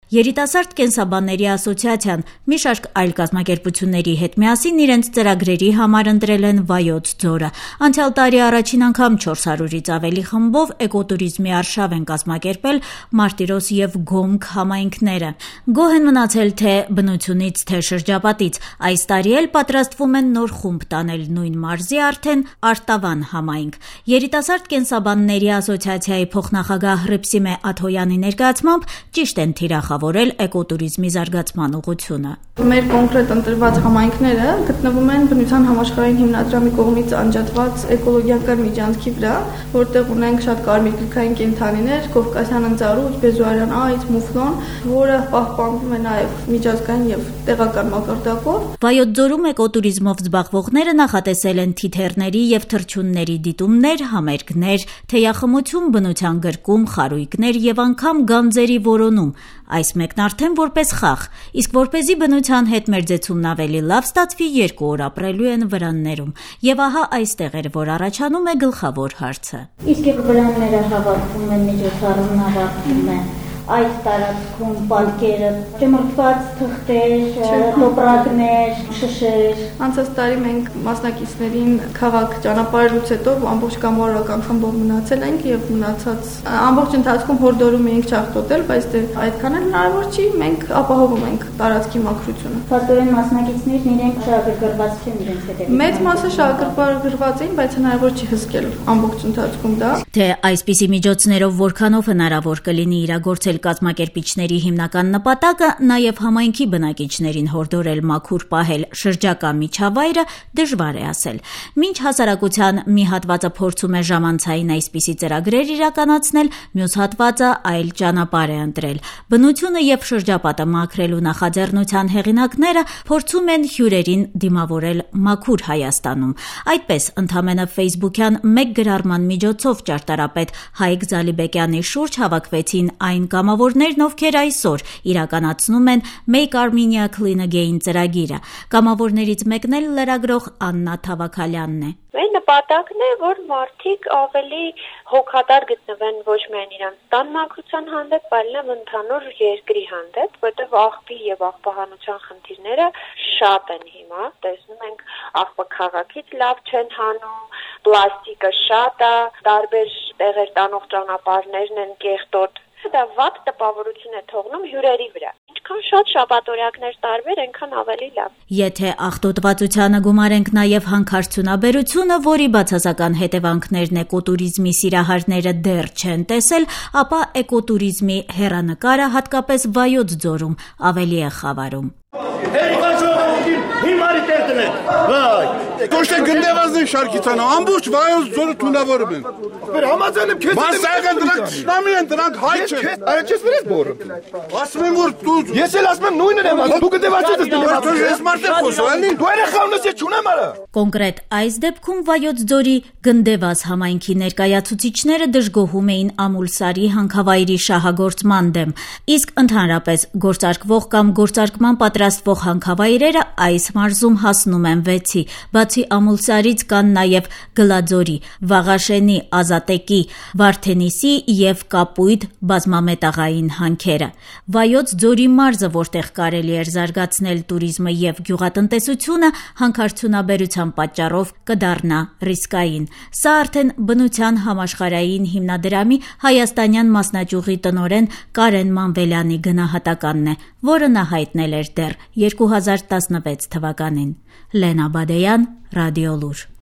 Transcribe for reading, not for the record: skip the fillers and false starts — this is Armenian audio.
Երիտասարդ կենսաբանների ասոցիացիան մի շարք այլ կազմակերպությունների հետ միասին իրենց ծրագրերի համար ընտրել են Վայոց ձորը։ Անցյալ տարի առաջին անգամ 400-ից ավելի խմբով էկոտուրիզմի արշավ են կազմակերպել Մարտիրոս և Գոմք համայնքները։ Գոհ են մնացել թե բնությունից, թե շրջապատից։ Այս տարի էլ պատրաստվում են նոր խումբ տանել նույն մարզի արդեն Արտավան համայնք։ Երիտասարդ կենսաբանների ասոցիացիայի փոխնախագահ Հռիփսիմե Աթոյանի ներկայացմամբ ճիշտ են թիրախավորել էկոտուրիզմի զարգացման ուղղությունը։ Մեր կոնկրետ ընտրված համայնքները գտնվում են բնության համաշխարհային հիմնադրամի կողմից անջատված էկոլոգիական միջանցքի վրա, որտեղ ունենք շատ կարմիր գլխային կենդանիներ, կովկասյան ընձառյուծ, բեզոարյան այծ, մուֆլոն, որը պահպանվում է նաև միջազգային եւ տեղական մակարդակով։ Վայոց ձորում էկոտուրիզմով զբաղվողները նախատեսել են թիթեռների եւ թռչունների դիտումներ, համերգներ, թեյախմություն, բնության գրկում, խարույկներ եւ անգամ գանձերի որոնում։ Այս մեկն արդեն որպես խաղ, իսկ որպեսզի բնության հետ մերձեցումն ավելի լավ ստացվի, 2 օր ապրելու են վրաններում։ Եվ ահա այստեղ էր, որ առաջանում է գլխավոր հարցը։ Իսկ եւ վրանները հավաքվում են, միջոցառումն ավարտվում է։ Այս տարածքում պարկերը, ճմրթված թղթեր, տոպրակներ, շշեր։ Անցած տարի մենք մասնակիցներին քաղաք ճանապարհելուց հետո ամբողջ կամավորական խմբով մնացել ենք եւ մնացած ամբողջ ընթացքում հորդորում էինք չախտոտել, բայց դե այդքան էլ հնարավոր չի, մենք ապահովում ենք տարածքի մաքրությունը։ Փաստորեն մասնակիցներն իրենք շահագրգռված չեն իրենց հետևից։ Մեծ մասը շահագրգռված էին, բայց հնարավոր չի հսկել ամբողջ ընթացքում դա։ Թե այսպիսի միջոցներով որքանով հնարավոր կլինի իրագործել կազմակերպիչների հիմնական նպատակը, նաև համայնքի բնակիչներին հորդորել մաքուր պահել շրջակա միջավայրը, դժվար է ասել։ Մինչ հասարակության մի հատվածը փորձում է ժամանցային այսպիսի ծրագրեր իրականացնել, մյուս հատվածը այլ ճանապարհ է ընտրել։ Բնությունը եւ շրջապատը մաքրելու նախաձեռնության հեղինակները փորձում են հյուրերին դիմավորել մաքուր Հայաստանում։ Այդպես, ընդամենը Facebook-յան մեկ գրառման միջոցով ճարտարապետ Հայկ Զալիբեկյանի շուրջ հավաքվեցին այն կամավորներն, ովքեր այսօր իրականացնում են Make Armenia Clean Again ծրագիրը։ Կամավորներից մեկն էլ լրագրող Աննա Թավաքալյանն է։ Մեր նպատակն է, որ մարդիկ ավելի հոգատար գտնվեն ոչ միայն իրանց տան մաքրության հանդեպ, այլ նաև ընդհանուր երկրի հանդեպ, որտեղ աղբի եւ աղբահանության խնդիրները շատ են հիմա։ Տեսնում ենք, աղբը քաղաքից լավ չեն հանում, պլաստիկը շատ է, տարբեր տեղեր տանող ճանապարհներն են կեղտոտ։ Դա վատ տպավորություն է թողնում հյուրերի վրա։ Ինչքան շատ շաբաթօրյակներ տարբեր, այնքան ավելի լավ։ Եթե աղտոտվածությանը գումարենք նաև հանքարդյունաբերությունը, որի բացասական հետևանքներն էկոտուրիզմի սիրահարները դեռ չեն տեսել, ապա էկոտուրիզմի հեռանկարը հատկապես Վայոց ձորում ավելի է խավարում։ Դոշտե գնդեվազն շարքիցանա, ամբողջ Վայոց ձորը թունավորում են։ Բեր համաձայն եմ քեզ։ Մասայական դրանք շնամի են, դրանք հայ չեն։ Այդ չես վերես բորը։ Ասում եմ որ դու Ես էլ ասում եմ նույնն եմ ասում։ Դու գնդեվաճ ես դու։ ես մարդը խոսում եմ։ Դու երեխա ունես, ես չունեմ արա։ Կոնկրետ այս դեպքում Վայոց ձորի Գնդեվազ համայնքի ներկայացուցիչները դժգոհում էին Ամուլսարի հանքավայրի շահագործման դեմ, իսկ ընդհանրապես գործարկվող կամ գործարկման պատրաստվող հանքավայրերը այս մարզում հասնում են 6-ի։ Բացի Ամուլսարից կան նաև Գլաձորի, Վաղաշենի, Ազատեկի, Վարդենիսի եւ Կապույտ բազմամետաղային հանքերը։ Վայոց ձորի մարզը, որտեղ կարելի էր զարգացնել туриզմը եւ գյուղատնտեսությունը, հանքարդյունաբերության պատճառով կդառնա ռիսկային։ Սա արդեն բնության համաշխարհային հիմնադրամի հայաստանյան մասնաճյուղի տնօրեն Կարեն Մանվելյանի գնահատականն է, որը նա հայտնել էր դեռ 2016 թվականին։ Լենա Բադեյան, Ռադիոլուր։